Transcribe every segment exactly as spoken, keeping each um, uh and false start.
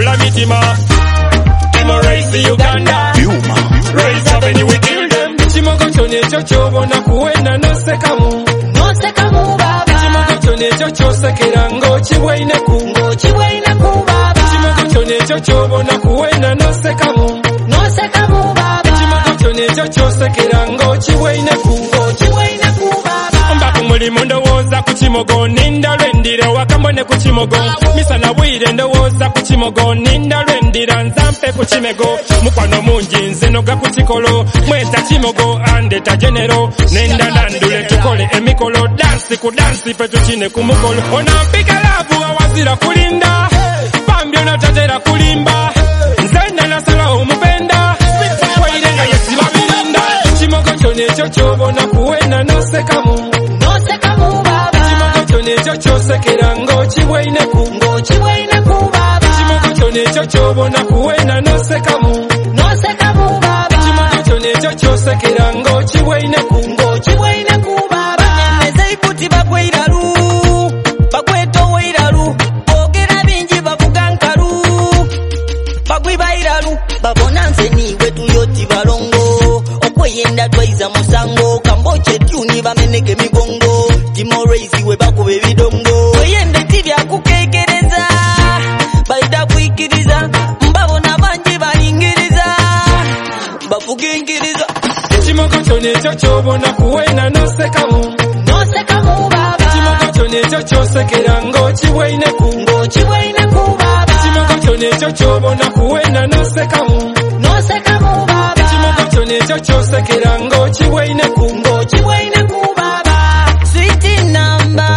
la mitima. Demo race Uganda. Raise up and we kill them. Chimogo chone chocho bona kuwena no sekamu. No sekamu baba. Chimogo chone chocho sekerango chiweine ku. Ngo chiweine ku baba. Chimogo chone chocho bona kuwena no sekamu. No sekamu baba. Chimogo chone chocho sekerango chiweine ku. Ngo chiweine ku baba. Mbaku mulimo ndowooza ku kimogo ninda lwendira wakambone ku kimogo. Misana bwire ndowooza ku kimogo ninda lwendira nzampe ku kimego. Mukwano mungi nze noga ku kikolo mweta kimogo andeta genero nenda ndandule tukole emikolo dansi ku dansi pe tukine ku mukolo. Onampika labu awazira kulinda pambyo notatera kulimba nze nasala omupenda wairenga yesiba birinda. Kimogo kyone ekyo kyobona kuwena nosekamu. Nosekamu baba. Kimogo kyone ekyo kyosekera ng'okibweine ku. Ng'okibweine ku baba. Kimogo kyone ekyo kyobona kuwena nosekamu. Nosekamu baba. Kimogo kyone ekyo kyosekera ng'okibweine ku. Ng'okibweine ku baba. Nezeiputi bagweiralu bagweto weiralu ogera bingi bavuga nkalu bagwi bairalu babona nze niwe tuyoti balongo okweyenda twaiza musango kamboche tuni bameneke migongo Demo race we bakuba ebidongo weyende tibyakukekereza baida kwikiriza mbabona bangi bayingiriza bavuga ingiriza. Kimogo kyone ekyo kyobona kuwena nosekamu. Nosekamu baba. Kimogo kyone ekyo kyosekera ng'okibweine ku. Ng'okibweine ku baba. Kimogo kyone ekyo kyobona kuwena nosekamu. Nosekamu baba. Kimogo kyone ekyo kyosekera ng'okibweine ku. Ng'okibweine ku baba. Sweet number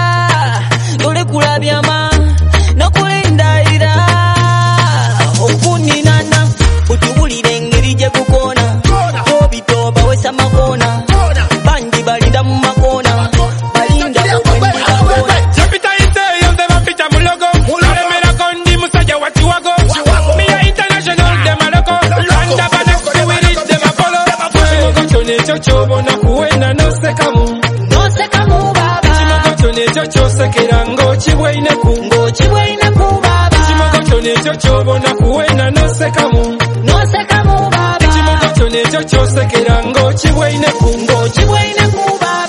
dole kulabyama nokulindaira okuninana utuwulire engeri gye kukona obitoba wesa makona bangi balinda mu makona balinda okwendigakona Jupiter iteyo nze bapita mulogo. Alemera kondi musajja wa Chiwago. Miya international demaloko. Anda bana kuwiridde makolo. Kimogo kyone ekyo kyobona kuwena nosekamu. Nosekamu baba. Kimogo kyone ekyo kyosekera ng'okibweine ku. Ng'okibweine ku baba. Kimogo kyone ekyo kyobona kuwena nosekamu. Nosekamu baba. Kimogo kyone ekyo kyosekera ng'okibweine ku. Ng'okibweine ku baba.